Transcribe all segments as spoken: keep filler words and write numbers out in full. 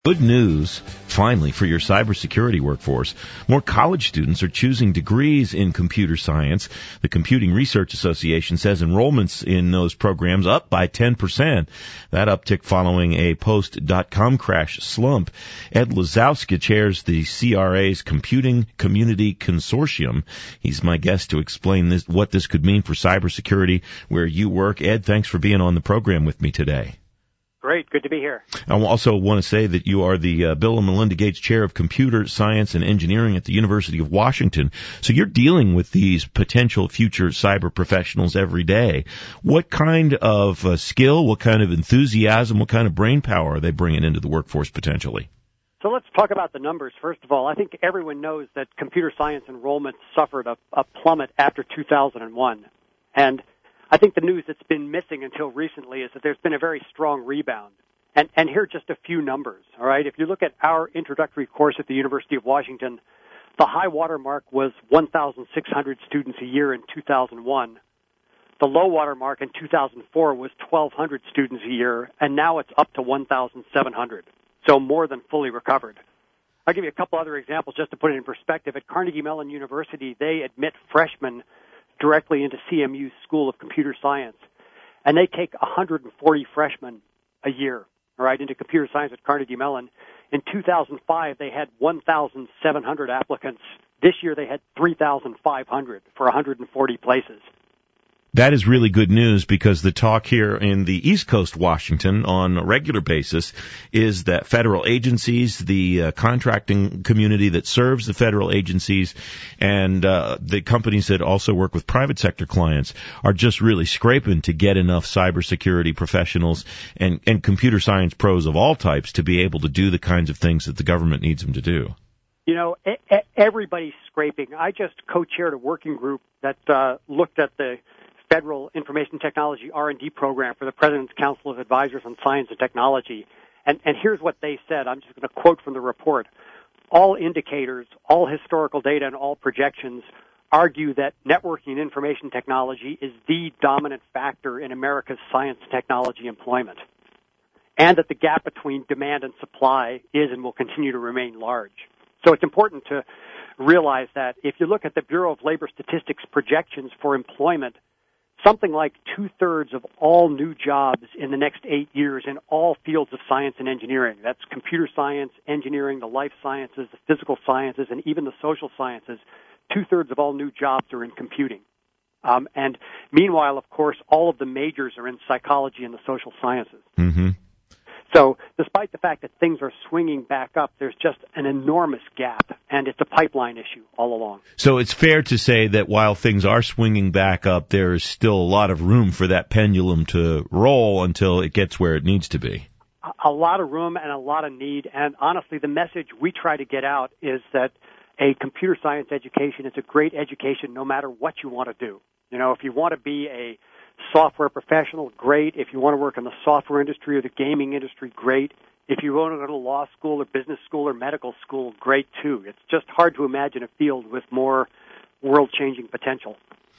Good news, finally, for your cybersecurity workforce. More college students are choosing degrees in computer science. The Computing Research Association says enrollments in those programs up by ten percent. That uptick following a post dot-com crash slump. Ed Lazowski chairs the C R A's Computing Community Consortium. He's my guest to explain this, what this could mean for cybersecurity where you work. Ed, thanks for being on the program with me today. Great. Good to be here. I also want to say that you are the uh, Bill and Melinda Gates Chair of Computer Science and Engineering at the University of Washington. So you're dealing with these potential future cyber professionals every day. What kind of uh, skill, what kind of enthusiasm, what kind of brain power are they bringing into the workforce potentially? So let's talk about the numbers. First of all, I think everyone knows that computer science enrollment suffered a, a plummet after two thousand one. And I think the news that's been missing until recently is that there's been a very strong rebound. And, and here are just a few numbers, all right? If you look at our introductory course at the University of Washington, the high water mark was one thousand six hundred students a year in two thousand one. The low water mark in two thousand four was twelve hundred students a year, and now it's up to one thousand seven hundred, so more than fully recovered. I'll give you a couple other examples just to put it in perspective. At Carnegie Mellon University, they admit freshmen directly into C M U's School of Computer Science, and they take one hundred forty freshmen a year, all right, into computer science at Carnegie Mellon. In two thousand five, they had one thousand seven hundred applicants. This year, they had three thousand five hundred for one hundred forty places. That is really good news because the talk here in the East Coast, Washington, on a regular basis is that federal agencies, the uh, contracting community that serves the federal agencies, and uh, the companies that also work with private sector clients are just really scraping to get enough cybersecurity professionals and, and computer science pros of all types to be able to do the kinds of things that the government needs them to do. You know, everybody's scraping. I just co-chaired a working group that uh, looked at the Federal Information Technology R and D program for the President's Council of Advisors on Science and Technology. And, and here's what they said. I'm just going to quote from the report. All indicators, all historical data, and all projections argue that networking and information technology is the dominant factor in America's science and technology employment, and that the gap between demand and supply is and will continue to remain large. So it's important to realize that if you look at the Bureau of Labor Statistics projections for employment, something like two-thirds of all new jobs in the next eight years in all fields of science and engineering. That's computer science, engineering, the life sciences, the physical sciences, and even the social sciences. Two-thirds of all new jobs are in computing. Um, and meanwhile, of course, all of the majors are in psychology and the social sciences. Mm-hmm. So despite the fact that things are swinging back up, there's just an enormous gap, and it's a pipeline issue all along. So it's fair to say that while things are swinging back up, there is still a lot of room for that pendulum to roll until it gets where it needs to be. A lot of room and a lot of need, and honestly, the message we try to get out is that a computer science education is a great education no matter what you want to do. You know, if you want to be a software professional, great. If you want to work in the software industry or the gaming industry, great. If you want to go to law school or business school or medical school, great too. It's just hard to imagine a field with more world-changing potential.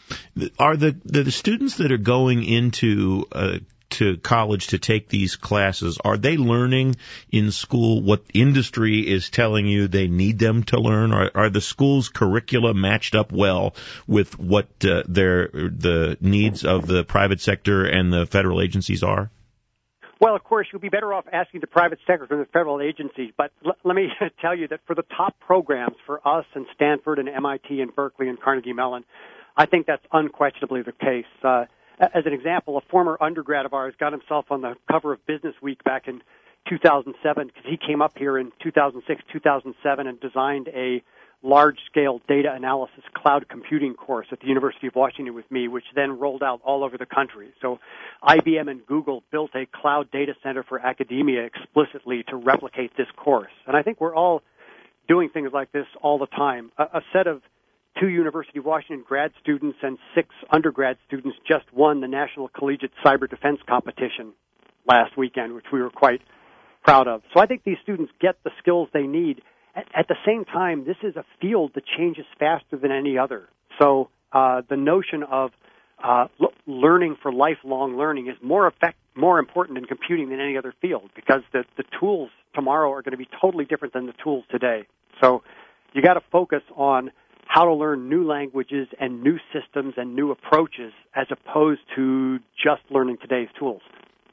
Are the, the, the students that are going into uh, to college to take these classes, are they learning in school what industry is telling you they need them to learn? Are, are the school's curricula matched up well with what uh, their the needs of the private sector and the federal agencies are? Well, of course, you'll be better off asking the private sector than the federal agencies. But l- let me tell you that for the top programs, for us and Stanford and M I T and Berkeley and Carnegie Mellon, I think that's unquestionably the case. Uh, As an example, a former undergrad of ours got himself on the cover of Business Week back in two thousand seven because he came up here in two thousand six, two thousand seven and designed a large-scale data analysis cloud computing course at the University of Washington with me, which then rolled out all over the country. So I B M and Google built a cloud data center for academia explicitly to replicate this course. And I think we're all doing things like this all the time. A, a set of two University of Washington grad students and six undergrad students just won the National Collegiate Cyber Defense Competition last weekend, which we were quite proud of. So I think these students get the skills they need. At, at the same time, this is a field that changes faster than any other. So uh, the notion of uh, l- learning for lifelong learning is more effect- more important in computing than any other field because the, the tools tomorrow are going to be totally different than the tools today. So you got to focus on how to learn new languages and new systems and new approaches as opposed to just learning today's tools.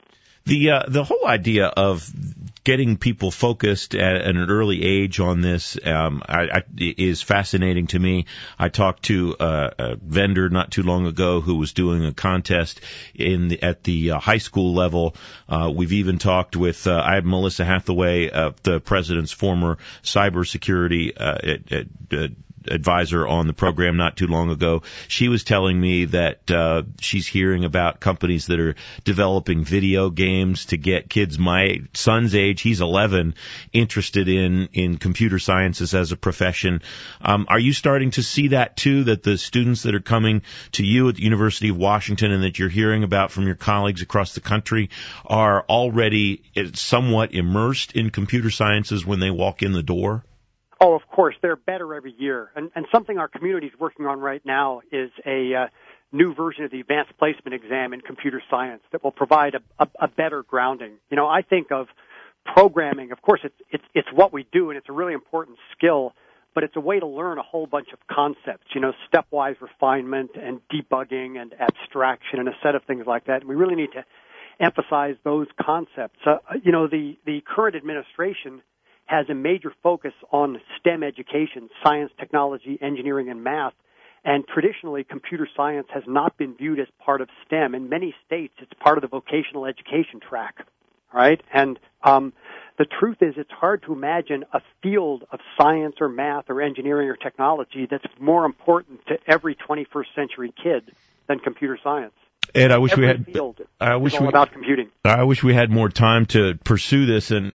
The uh, the whole idea of getting people focused at, at an early age on this um, I, I, is fascinating to me. I talked to uh, a vendor not too long ago who was doing a contest in the, at the uh, high school level. Uh, we've even talked with uh, I have Melissa Hathaway, uh, the president's former cybersecurity uh, at, at, at advisor on the program not too long ago. She was telling me that uh, she's hearing about companies that are developing video games to get kids my son's age, he's eleven, interested in, in computer sciences as a profession. Um, are you starting to see that too, that the students that are coming to you at the University of Washington and that you're hearing about from your colleagues across the country are already somewhat immersed in computer sciences when they walk in the door? Oh, of course, they're better every year. And, and something our community is working on right now is a uh, new version of the advanced placement exam in computer science that will provide a, a, a better grounding. You know, I think of programming, of course, it's, it's, it's what we do, and it's a really important skill, but it's a way to learn a whole bunch of concepts, you know, stepwise refinement and debugging and abstraction and a set of things like that. And we really need to emphasize those concepts. Uh, you know, the, the current administration has a major focus on STEM education, science, technology, engineering, and math. And traditionally, computer science has not been viewed as part of STEM. In many states, it's part of the vocational education track, right? And um, the truth is it's hard to imagine a field of science or math or engineering or technology that's more important to every twenty-first century kid than computer science. Ed, I wish Every we had. Field I wish is all we about computing. I wish we had more time to pursue this, and